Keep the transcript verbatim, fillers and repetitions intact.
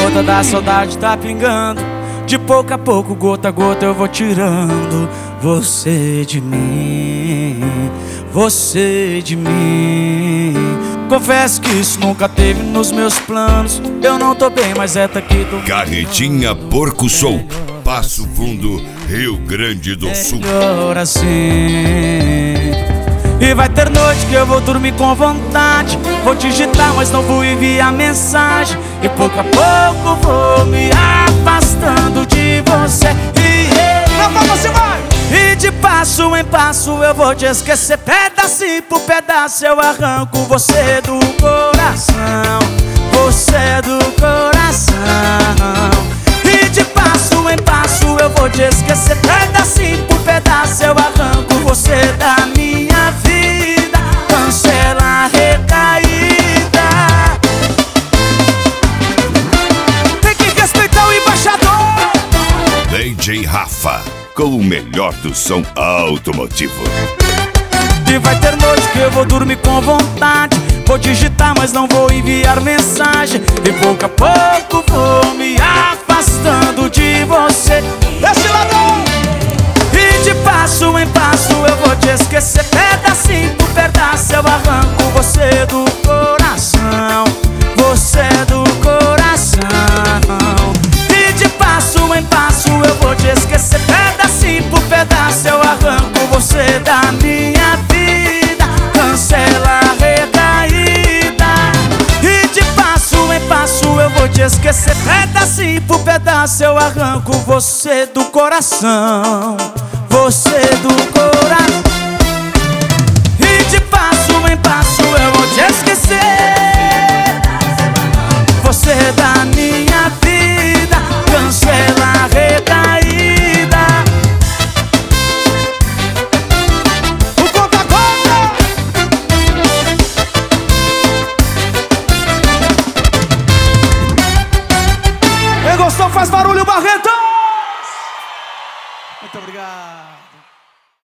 gota da saudade tá pingando. De pouco a pouco, gota a gota eu vou tirando você de mim, você de mim. Confesso que isso nunca teve nos meus planos. Eu não tô bem, mas é tá aqui do Carretinha Porco Show, Passo Fundo, Rio Grande do Sul. Melhor assim. E vai ter noite que eu vou dormir com vontade. Vou digitar, mas não vou enviar mensagem. E pouco a pouco vou me afastando de você. E Na palma você vai! E de passo em passo eu vou te esquecer. Pedacinho por pedaço eu arranco você do coração, você do coração. E de passo em passo eu vou te esquecer. Pedacinho por pedaço eu arranco você da minha vida. Cancela a recaída. Tem que respeitar o embaixador D J Rafa, com o melhor do som automotivo. E vai ter noite que eu vou dormir com vontade. Vou digitar, mas não vou enviar mensagem. E pouco a pouco vou me afastando de você. Desce ladrão! E de passo em passo eu vou te esquecer. Pedacinho por pedaço eu arranco você do coração, você do coração. E de passo em passo eu vou te esquecer. Pedacinho por pedaço eu arranco você da minha vida. Cancela a recaída. E de passo em passo eu vou te esquecer. Pedacinho por pedaço eu arranco você do coração, você do coração. E de passo em passo eu vou te esquecer. Você da minha vida. Cancela a recaída. O conta-gota! Quem gostou faz barulho, Barretos! Muito obrigado.